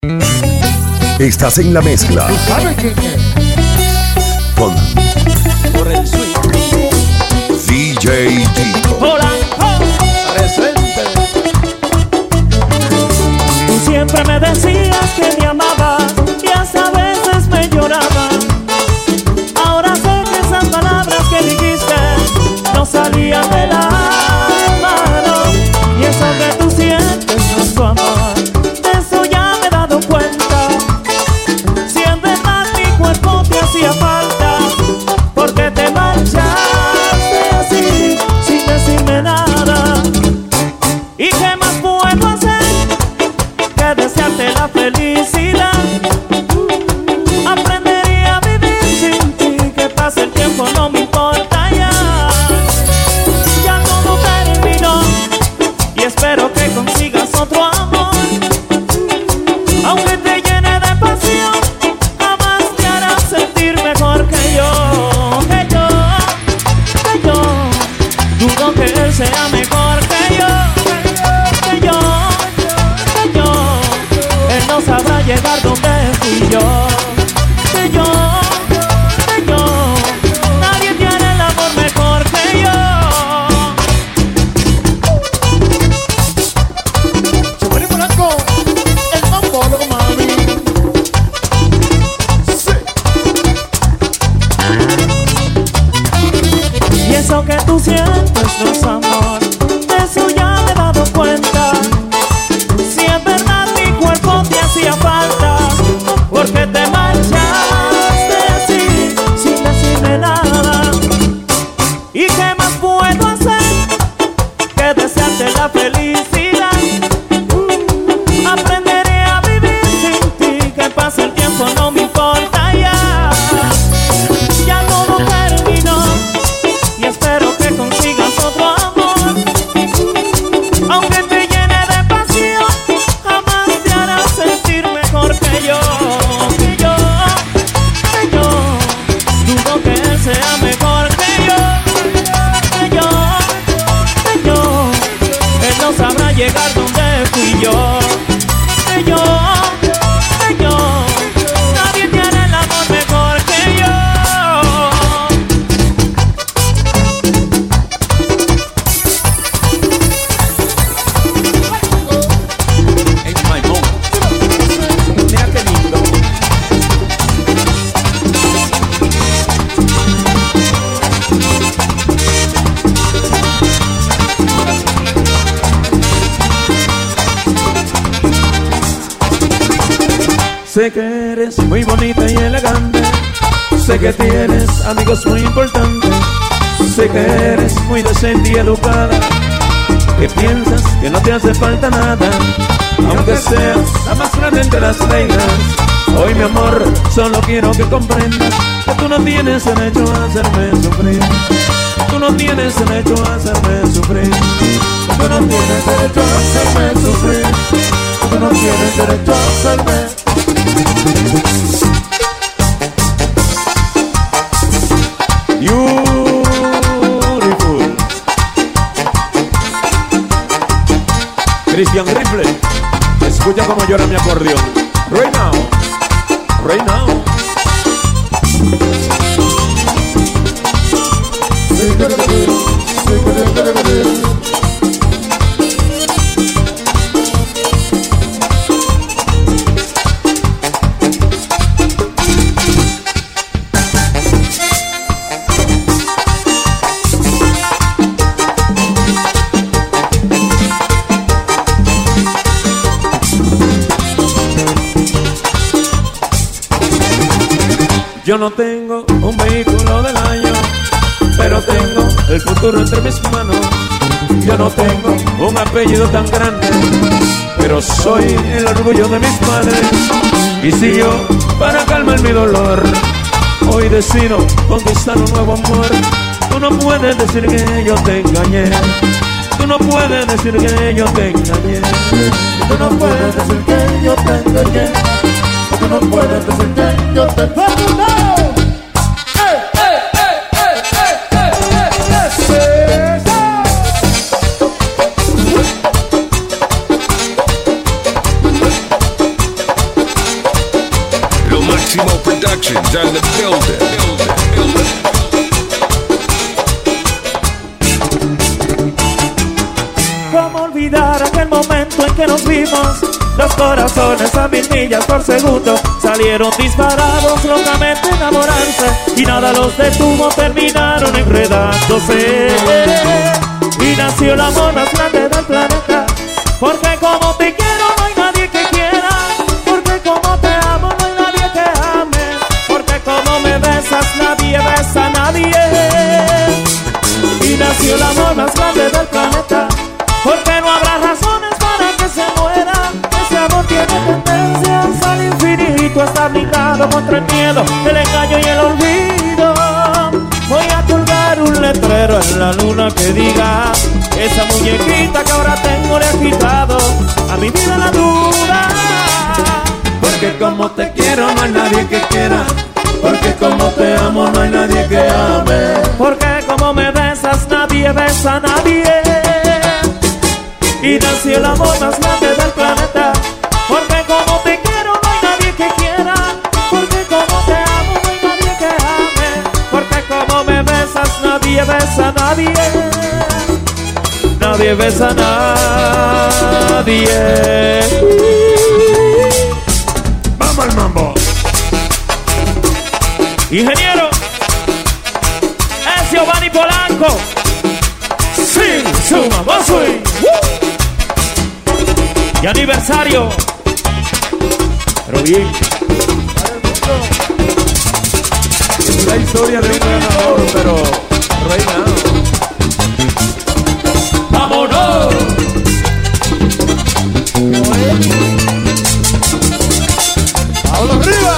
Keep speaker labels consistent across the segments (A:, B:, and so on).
A: Estás en la mezcla.
B: ¿Tú sabes quién es?
A: Con
C: Por el swing.
A: DJ Tito.
C: Polanco. Presente.
D: Tú siempre me decías que me amabas y hasta a veces me llorabas. Ahora sé que esas palabras que dijiste no salían de la mano. Y eso que tú sientes no es tu amor, de eso ya me he dado cuenta. Si en verdad mi cuerpo te hacía falta, porque te marchaste así sin decirme nada. ¿Y qué más puedo hacer que desearte la felicidad? Aprendería a vivir sin ti, que pase el tiempo no me importa ya. Ya todo terminó y espero que consigas otro amor. Aunque te llene de pasión, jamás te hará sentir mejor que yo. Dudo que él sea mejor que yo. Él no sabrá llegar donde fui yo. Nadie tiene el amor mejor que yo.
B: Chupari Polanco, el mambo loco mami. Sí.
D: Y eso que tú sientes no es amor, de eso ya me he dado cuenta. Si es verdad mi cuerpo te hacía falta, porque te marchaste así sin decirme nada. ¿Y qué más puedo hacer que desearte la felicidad? Aprenderé a vivir sin ti, que pase el tiempo no me importa ya. Ya todo terminó y espero que consigas otro amor. Aunque te llene de pasión, jamás te hará sentir mejor que yo. Dudo que él sea mejor que yo. Él no sabrá llegar donde fui yo. Nadie tiene el amor mejor que yo.
C: En my moment. Mira qué lindo.
E: Sé que eres muy bonita y elegante, sé que tienes amigos muy importantes, sé que eres muy decente y educada, que piensas que no te hace falta nada, aunque seas la más grande entre las reinas. Hoy mi amor, solo quiero que comprendas que tú no tienes derecho a hacerme sufrir. Tú no tienes derecho a hacerme sufrir. Tú no tienes derecho a hacerme sufrir. Tú no tienes derecho a hacerme. Beautiful. Christian Rifle, escucha cómo llora mi acordeón. Right now, right now. Yo no tengo un vehículo del año, pero tengo el futuro entre mis manos. Yo no tengo un apellido tan grande, pero soy el orgullo de mis padres. Y si yo, para calmar mi dolor, hoy decido conquistar un nuevo amor, tú no puedes decir que yo te engañé. Tú no puedes decir que yo te engañé. Tú no puedes decir que yo te engañé. Tú no puedes decir que yo te engañé.
A: Maximo Productions and the building.
D: ¿Cómo olvidar aquel momento en que nos vimos? Los corazones a 1000 millas por segundo salieron disparados, locamente enamorarse, y nada los detuvo, terminaron enredándose. Y nació el amor más grande del planeta, porque como te quiero no hay nadie que quiera, porque como te amo no hay nadie que ame, porque como me besas nadie besa a nadie. Y nació el amor más grande del planeta, porque no habrá razones para que se muera. Ese amor tiene tendencias al infinito, está blindado contra el miedo, el engaño y el olvido. Voy a colgar un letrero en la luna que diga: esa muñequita que ahora tengo le ha quitado a mi vida la duda.
E: Porque como te quiero no hay nadie que quiera, porque como te amo no hay nadie que ame,
D: porque como me besas nadie besa a nadie. Y nació el amor más grande del planeta, porque como te quiero no hay nadie que quiera, porque como te amo no hay nadie que ame, porque como me besas nadie besa a nadie. Nadie besa a nadie.
E: Vamos al mambo.
D: Ingeniero, es Giovanni Polanco. Sí, suma, vos soy. Y aniversario. Pero bien.
E: Es la historia de un ganador, pero reinado.
D: ¡Vámonos!
B: ¡Vámonos arriba!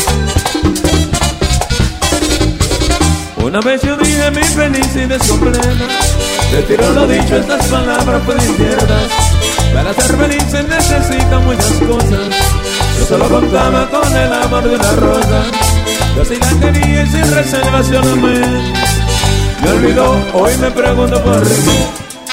E: Una vez yo dije mi felicidad es completa, retiro lo dicho, estas palabras pues inciertas. Para ser feliz se necesitan muchas cosas. Yo solo contaba con el amor de una rosa. Yo sí la quería y sin reservaciones me olvidó, hoy me pregunto por qué.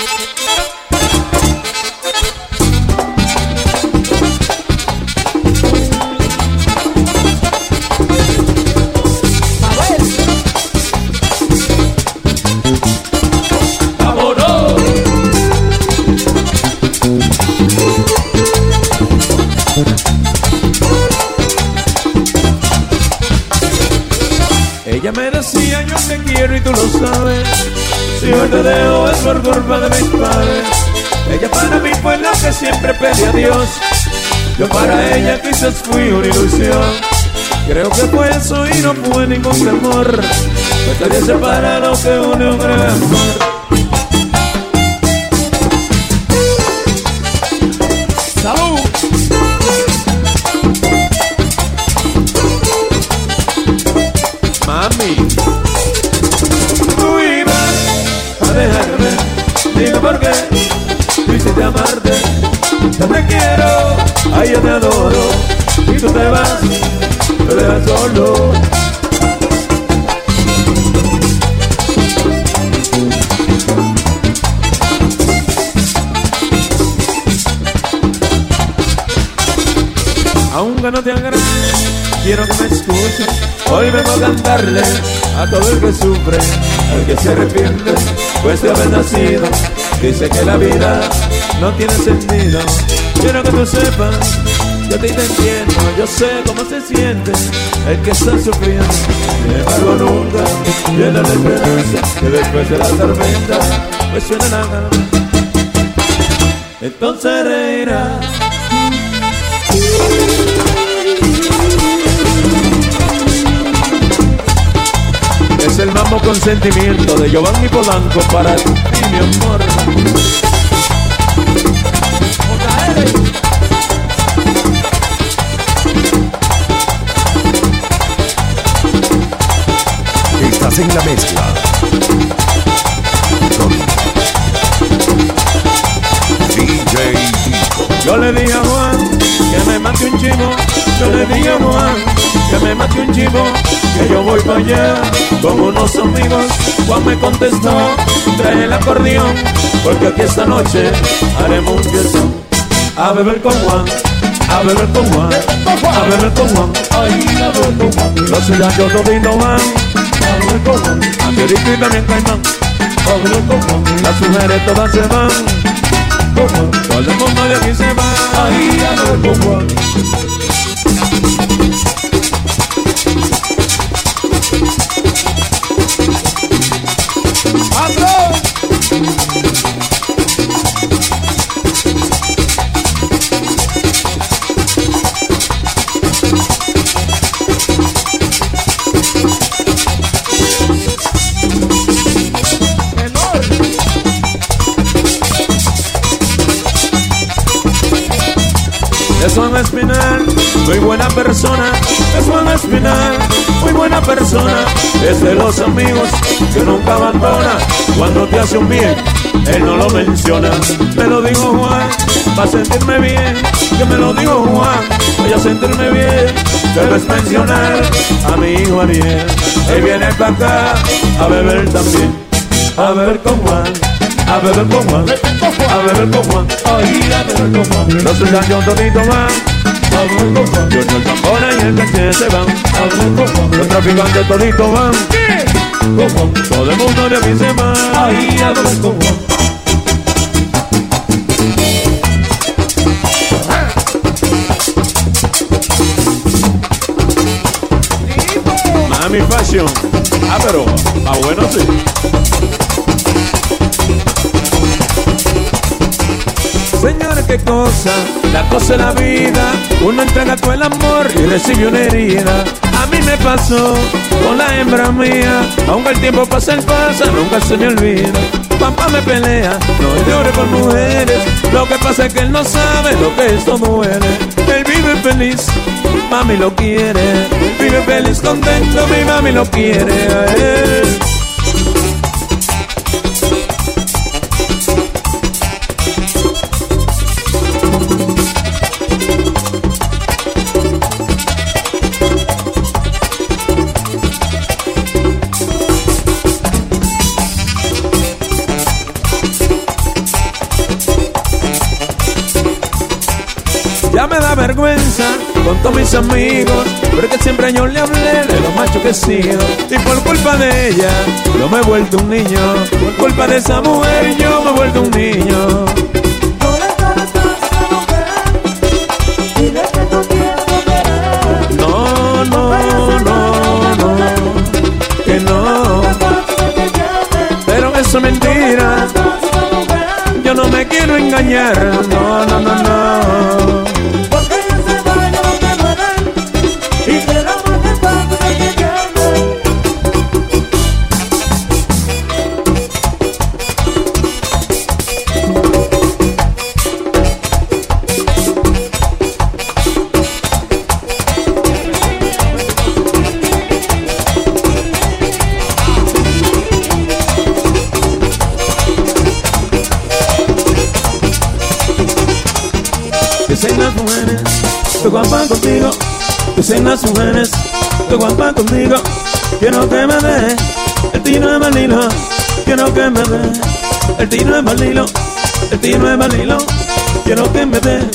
E: Ella me decía yo te quiero y tú lo sabes, si hoy te dejo es por culpa de mis padres. Ella para mí fue la que siempre pedí a Dios, yo para ella quizás fui una ilusión. Creo que fue eso y no fue ningún temor, pues nadie separa lo que une un gran amor.
B: ¡Salud!
E: Mami, tú ibas a dejarme, dime por qué, tú hiciste amarte, yo te quiero, ay yo te adoro, y tú te vas, te dejas solo. Aunque no te agrade, quiero que me escuches. Hoy vengo a cantarle a todo el que sufre, al que se arrepiente, pues de haber nacido. Dice que la vida no tiene sentido. Quiero que tú sepas, yo a ti te entiendo. Yo sé cómo se siente el que está sufriendo. Sin embargo nunca llena la esperanza que después de la tormenta pues suena la gana. Entonces reirás. Es el mambo con sentimiento de Giovanni Polanco para ti, mi amor.
A: Estás en la mezcla con DJ Tico.
E: Yo le dije a Juan que me mate un chivo. Yo le dije a Juan que me mate un chivo, que yo voy para allá con unos amigos. Juan me contestó, trae el acordeón, porque aquí esta noche haremos un fiestón. A beber con Juan, a beber con Juan, a beber con Juan. Los muchachos toditos van a Perico y también Caimán. Las mujeres todas se van, todo el mundo de aquí se va. Es Juan Espinal, muy buena persona. Es Juan Espinal, muy buena persona. Es de los amigos que nunca abandona. Cuando te hace un bien, él no lo menciona. Me lo dijo Juan, para sentirme bien. Que me lo dijo Juan, voy a sentirme bien. Debes mencionar a mi hijo Ariel. Él viene para acá a beber también. A beber con Juan, a beber con Juan, a beber con Juan, a beber con Juan. Los muchachos toditos van a beber con Juan. Junior Zambona y el Caché se van a beber con Juan. Los traficantes toditos van con Juan. Todo el mundo de aquí se va a beber con Juan. Mami Fashion, pero bueno sí. Señores, qué cosa, la cosa es la vida. Uno entrega todo el amor y recibe una herida. A mí me pasó con la hembra mía. Aunque el tiempo pasa, nunca se me olvida. Papá me pelea, no llore por mujeres. Lo que pasa es que él no sabe lo que esto duele. Él vive feliz, mami lo quiere. Él vive feliz, contento, mi mami lo quiere a él. Ya me da vergüenza con todos mis amigos, porque siempre yo le hablé de lo macho que he sido. Y por culpa de ella, yo me he vuelto un niño. Por culpa de esa mujer, yo me he vuelto un niño. No, no, no, no, que no. Pero eso es mentira. Yo no me quiero engañar. No, no, no, no. Dicen las mujeres, que guapan contigo. Dicen las mujeres, que guapan contigo. Quiero que me dé el tino de Balilo. Quiero que me dé el tino de Balilo. El tino de Balilo. Quiero que me dé.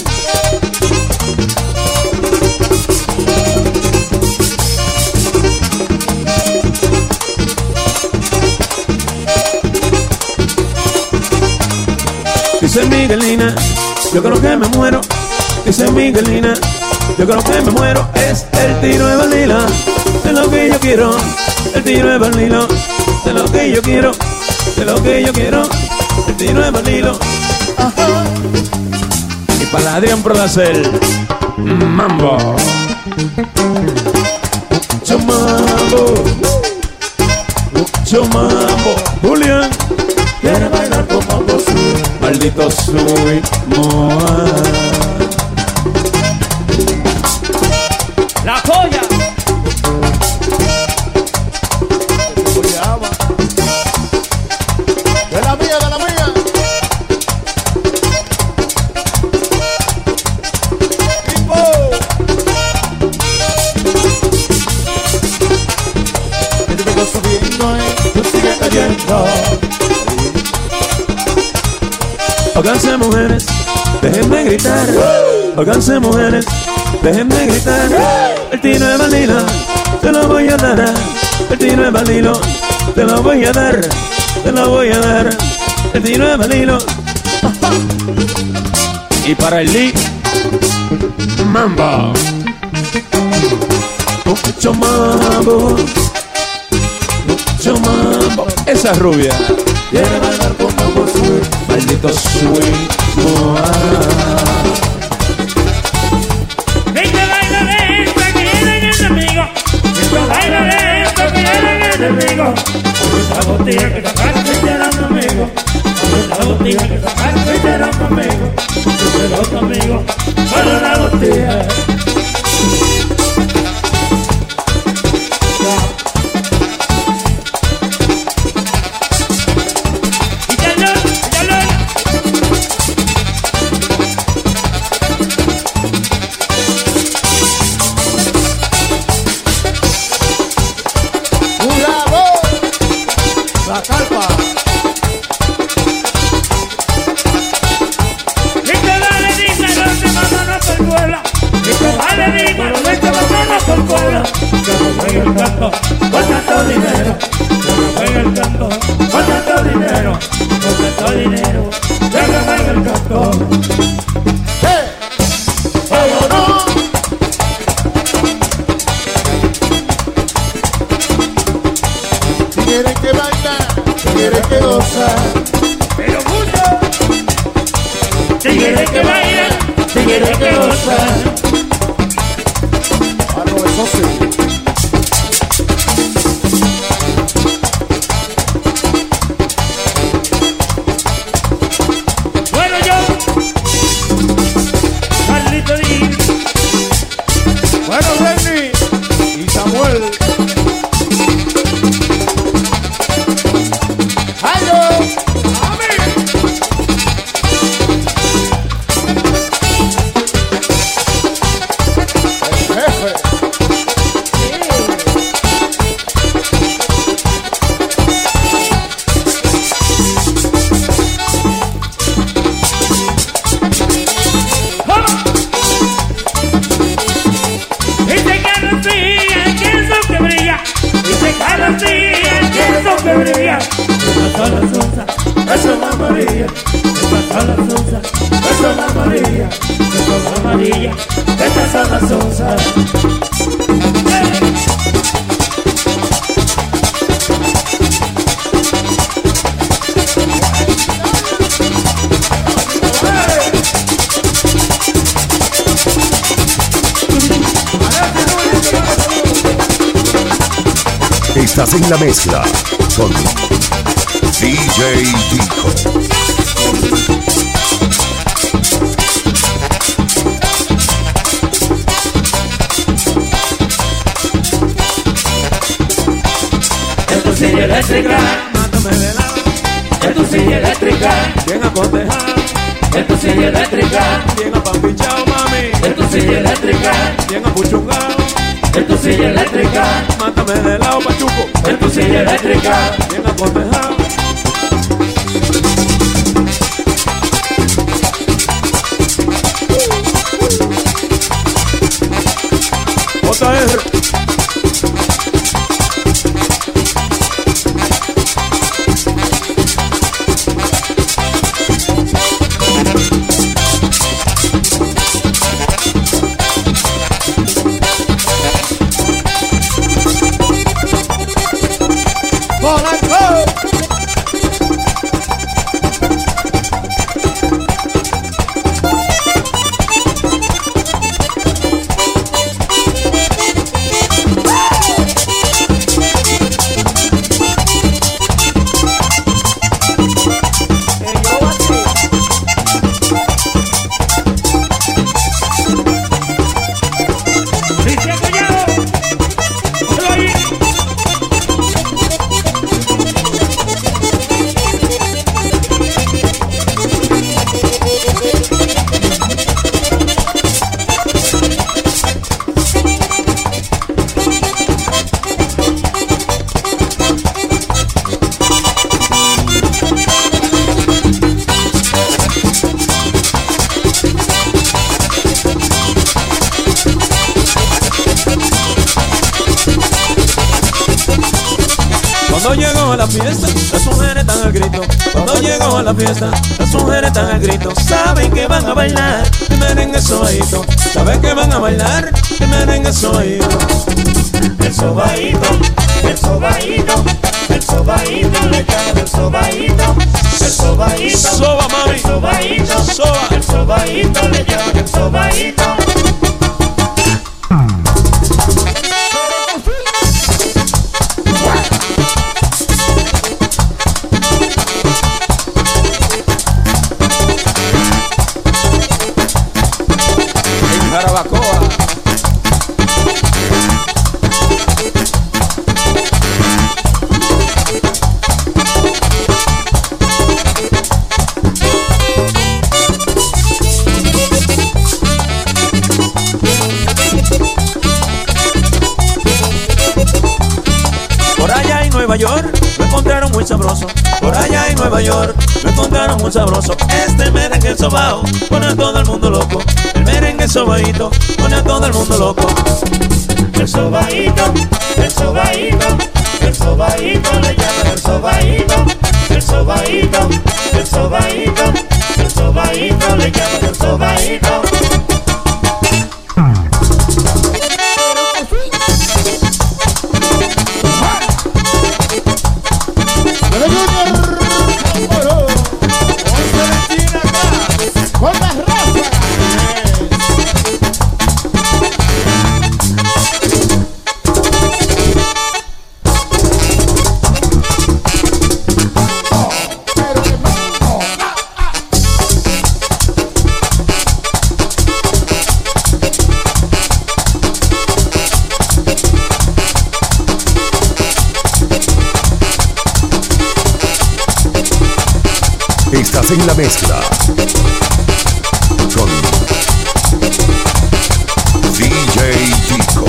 E: Dice Miguelina, yo creo que me muero. Dice Miguelina, yo creo que me muero. Es el tiro de Balilo, de lo que yo quiero. El tiro de Balilo, de lo que yo quiero. De lo que yo quiero. El tiro de Balilo. Ajá. Y para Adrián Prodacel, mambo. Mucho mambo. Mucho mambo. Julián quiere bailar con mambo. Maldito soy Moa.
D: La joya.
B: De la mía, de la mía. Tipo. Que te vengo subiendo, tú sigues cayendo.
E: Óiganse mujeres, déjenme gritar. Óiganse mujeres, déjenme gritar. El tino de Balilo, te lo voy a dar. El tino de Balilo, te lo voy a dar. Te lo voy a dar. El tino de Balilo. Y para el Lee, Mambo. Mucho mambo. Mucho mambo. Esa rubia quiere bailar con mambo swing. Maldito swing.
D: Venga, baila lento, que viene el enemigo. Venga, baila lento, que viene el enemigo. Esta botella que sacaste será un amigo. Esta botella que sacaste será un amigo. Será un amigo para la botella.
B: La calpa.
D: el canto, con tanto dinero, yo no juego el canto, con tanto dinero, con tanto dinero, yo no juego el canto. ¡Vámonos!
B: Si quieren que bailar, si quieren que gozar,
D: Pero mucho. Si quieren que bailar, si quieren que gozar.
B: algo de eso sí.
D: Bueno, yo, Carlito Díaz.
B: Bueno, Renny y Samuel. ¡Aló! El jefe.
D: Dice Carlos Díaz, que es lo que brilla. Dice Carlos Díaz, que es lo que brilla. Me pasó la sonza, eso es amarilla. Me pasó la sonza, eso es amarilla. Eso es amarilla, estas son las sonzas.
A: Estás en la mezcla con DJ Dico.
D: En tu silla eléctrica,
E: Mátame de lado,
D: en tu silla eléctrica,
E: bien acotejado,
D: en tu silla eléctrica,
E: bien apampichado, mami,
D: en tu silla eléctrica,
E: bien apuchungado.
D: en tu silla eléctrica,
E: Mátame de lado, pachuco,
D: en tu silla eléctrica.
E: bien acotejado. JR.
B: Polanco.
E: Cuando llego a la fiesta, las mujeres están al grito. Cuando llego a la fiesta, las mujeres están al grito. Saben que van a bailar el merengue sobadito. Saben que van a bailar el merengue sobadito.
D: El sobadito, el sobadito, el sobadito, le llaman el sobadito. El sobadito,
E: soba mami,
D: el sobadito,
E: soba.
D: el sobadito, le llaman el sobadito.
E: Jarabacoa. Por allá en Nueva York lo encontraron muy sabroso. Por allá en Nueva York lo encontraron muy sabroso. Este merengue sobao pone a todo el mundo loco. El merengue sobadito pone a todo el mundo loco.
D: El sobadito, el sobadito, el sobadito, le llaman el sobadito. El sobadito, el sobadito, el sobadito, le llaman el sobadito.
A: Estás en la mezcla con DJ Dico.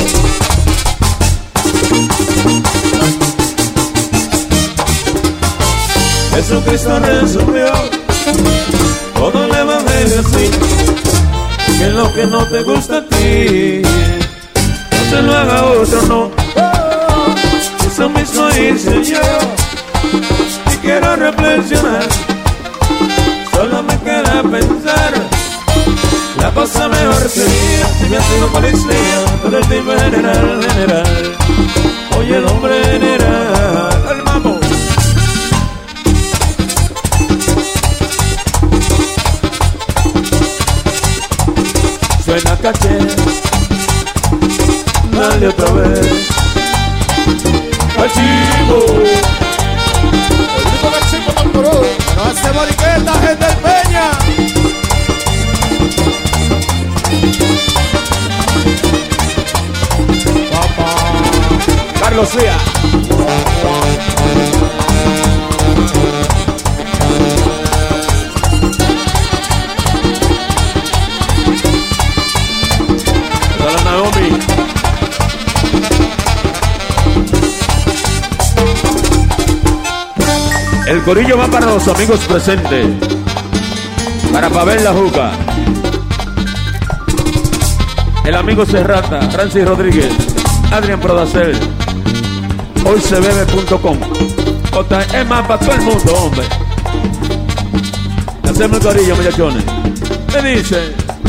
E: Jesucristo resumió todo el evangelio así, que lo que no te gusta a ti no se lo haga otro, no. Eso mismo hice yo y quiero reflexionar. Solo me queda pensar, la cosa mejor sería si me sido policía con el tipo general. Oye, el hombre general, el mambo. Suena caché, dale otra vez. Archivo.
B: No hace moriqueta, gente del Peña. Papá
E: Carlos Ría. Hola Naomi. El corillo va para los amigos presentes. Para Pavel La Juca. El amigo Serrata, Francis Rodríguez, Adrián Prodacel, hoysebebe.com. Es más para todo el mundo, hombre. Hacemos el corillo, muchachones. Me dice: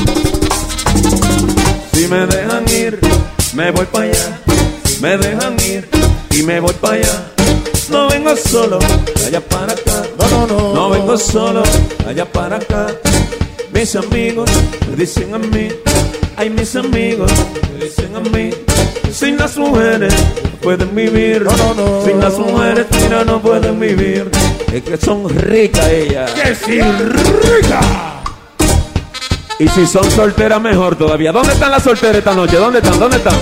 E: si me dejan ir, me voy para allá. Me dejan ir y me voy para allá. No vengo solo, allá para acá. No vengo solo, allá para acá. Mis amigos me dicen a mí, ay, mis amigos me dicen a mí, sin las mujeres no pueden vivir. Sin las mujeres, mira, no pueden vivir. Es que son ricas ellas.
B: ¡Que sí, rica!
E: Y si son solteras, mejor todavía. ¿Dónde están las solteras esta noche? ¿Dónde están? ¿Dónde están?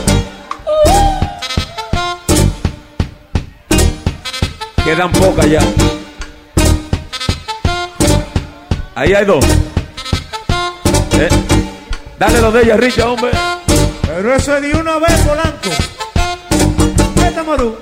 E: Quedan pocas ya. Ahí hay dos. Dale lo de ella, Richa, hombre.
B: Pero eso es de una vez, Polanco. Vete, Morú.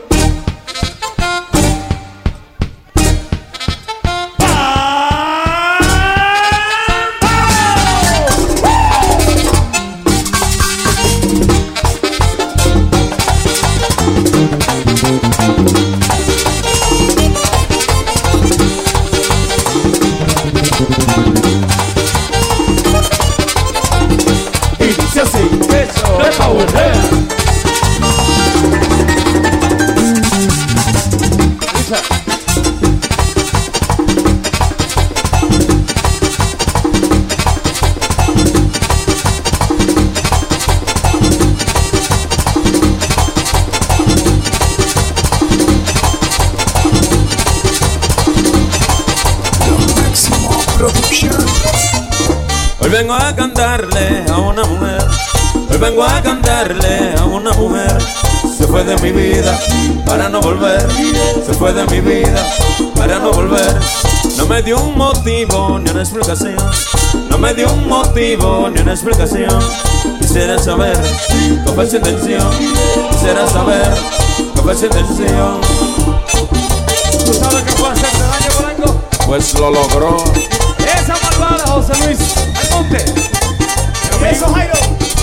E: Hoy vengo a cantarle a una mujer, hoy vengo a cantarle a una mujer. Se fue de mi vida para no volver, se fue de mi vida para no volver. No me dio un motivo ni una explicación, no me dio un motivo ni una explicación. Quisiera saber cuál fue su intención, quisiera saber cuál fue su intención.
C: ¿Tú sabes qué puede hacerte daño, Polanco?
E: Pues lo logró.
C: Esa malvada, José Luis Almonte. Eso, Jairo.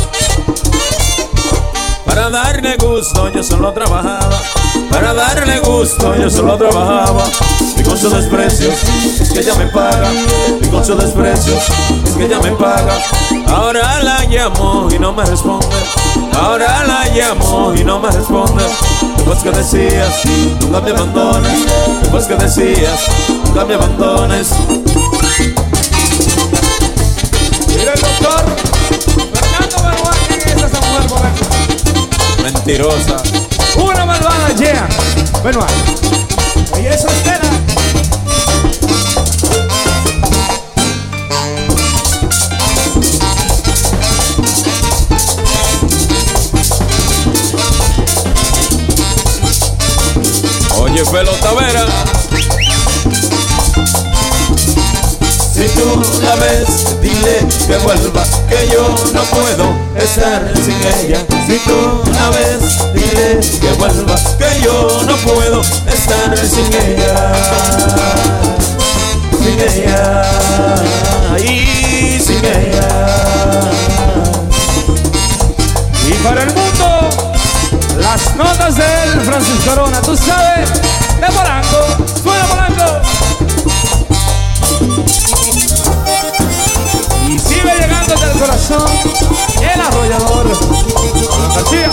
E: Para darle gusto yo solo trabajaba, para darle gusto yo solo trabajaba. Y con sus desprecios es que ella me paga, y con sus desprecios es que ella me paga. Ahora la llamo y no me responde, ahora la llamo y no me responde. Después que decías, nunca me abandones, después que decías, nunca me abandones.
C: Mira el doctor Fernando Manuel, ¿quién es esa mujer, Polanco?
E: Mentirosa.
C: Una malvada, yeah. Benoit. Y eso espera.
E: Oye, pelota vera, si tú la ves, dile que vuelva, que yo no puedo estar sin ella. Si tú la ves, dile que vuelva, que yo no puedo estar sin ella. Sin ella, y sin ella.
C: Y para el mundo, las notas del Francisco Arona, tú sabes, de Polanco. Suena Polanco. Y sigue llegando desde el corazón el arrollador García.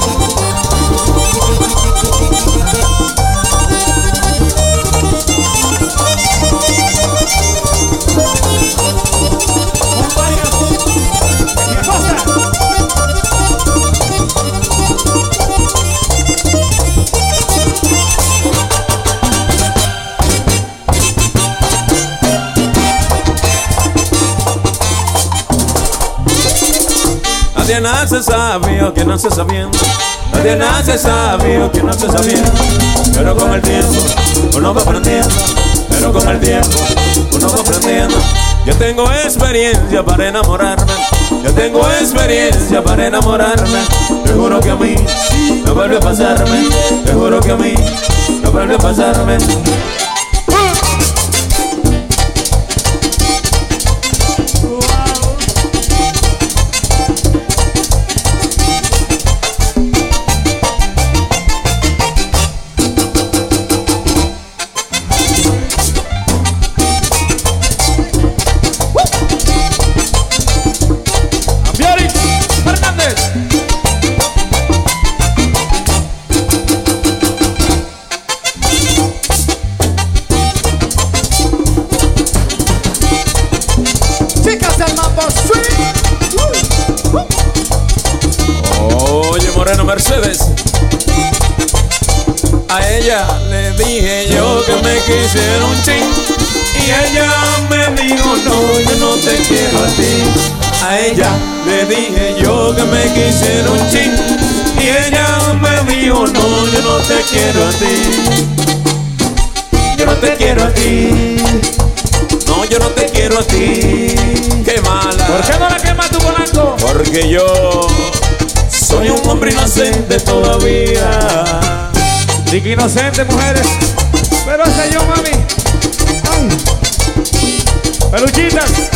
E: Nadie nace sabio que nace sabiendo, nadie nace sabio que nace sabiendo. Pero con el tiempo uno va aprendiendo, pero con el tiempo uno va aprendiendo. Yo tengo experiencia para enamorarme, yo tengo experiencia para enamorarme. Te juro que a mí no vuelve a pasarme, te juro que a mí no vuelve a pasarme. Mercedes, a ella le dije yo que me quisiera un chin y ella me dijo no, yo no te quiero a ti. A ella le dije yo que me quisiera un chin y ella me dijo no, yo no te quiero a ti. Yo no te quiero a ti. No, yo no te quiero a ti. Qué mala.
C: ¿Por qué no la quemas tú, Polanco?
E: Porque yo soy un hombre inocente todavía.
C: Digo inocente, mujeres. Pero ese yo, mami. Ay. Peluchitas.